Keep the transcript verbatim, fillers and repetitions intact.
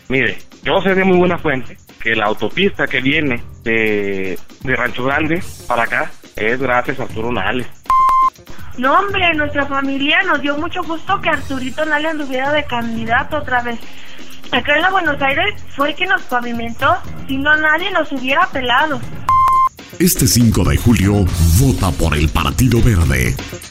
Mire, yo sé de muy buena fuente que la autopista que viene de, de Rancho Grande para acá es gracias a Arturo Nales. No, hombre, nuestra familia nos dio mucho gusto que Arturito Nales anduviera de candidato otra vez. Acá en la Buenos Aires fue el que nos pavimentó, si no nadie nos hubiera pelado. Este cinco de julio, vota por el Partido Verde.